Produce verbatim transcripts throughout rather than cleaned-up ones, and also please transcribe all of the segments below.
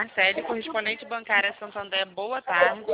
Marcele, correspondente bancária Santander, boa tarde.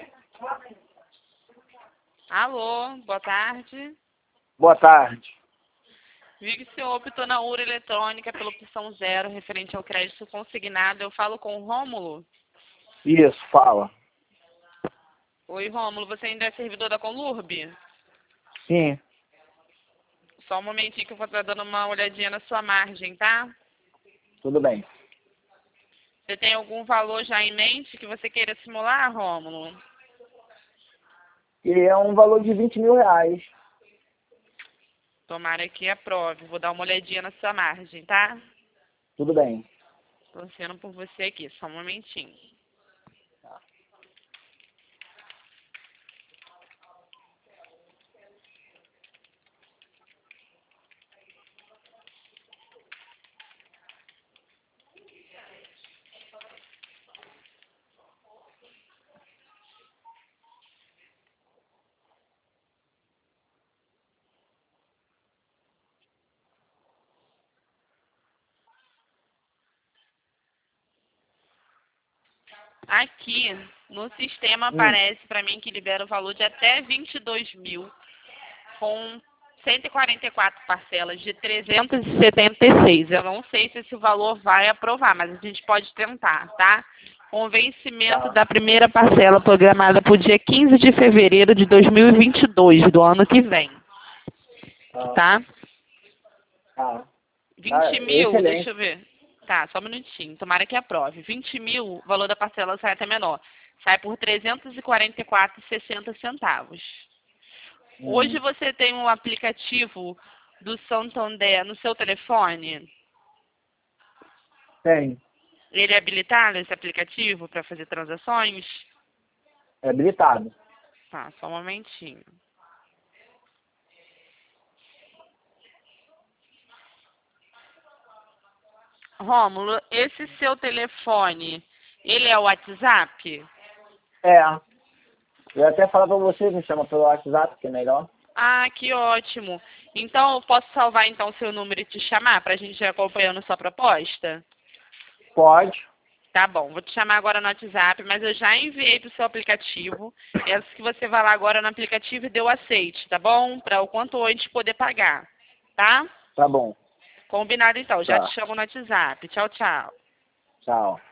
Alô, boa tarde. Boa tarde. Vi que o senhor optou na urna eletrônica pela opção zero, referente ao crédito consignado. Eu falo com o Rômulo? Isso, fala. Oi, Rômulo, você ainda é servidor da Conlurb? Sim, Só um momentinho que eu vou estar dando uma olhadinha na sua margem, tá? tudo bem. Você tem algum valor já em mente que você queira simular, Rômulo? E é um valor de vinte mil reais. Tomara que aprove. Vou dar uma olhadinha na sua margem, tá? Tudo bem. Torcendo por você aqui, só um momentinho. Aqui no sistema Hum. aparece para mim que libera o valor de até vinte e dois mil, com cento e quarenta e quatro parcelas de trezentos e setenta e seis. Eu não sei se esse valor vai aprovar, mas a gente pode tentar, tá? Com o vencimento Tá. da primeira parcela programada para o dia quinze de fevereiro de dois mil e vinte e dois, do ano que vem, Tá. tá? Tá. vinte Tá, mil, deixa excelente. eu ver. Tá, só um minutinho. Tomara que aprove. vinte mil, o valor da parcela sai até menor. Sai por trezentos e quarenta e quatro reais e sessenta centavos. Hoje Hum. você tem um aplicativo do Santander no seu telefone? Tem. Ele é habilitado, esse aplicativo, para fazer transações? É habilitado. Tá, só um momentinho. Rômulo, esse seu telefone, ele é o WhatsApp? É. Eu ia até falar pra você, me chama pelo WhatsApp, que é melhor. Ah, que ótimo. Então, eu posso salvar então seu número e te chamar para a gente ir acompanhando sua proposta? Pode. Tá bom, vou te chamar agora no WhatsApp, mas eu já enviei para o seu aplicativo. Peço que você vá lá agora no aplicativo e dê o aceite, tá bom? Para o quanto antes poder pagar, tá? Tá bom. Combinado então, já te Tá. chamo no WhatsApp. Tchau, tchau. Tchau.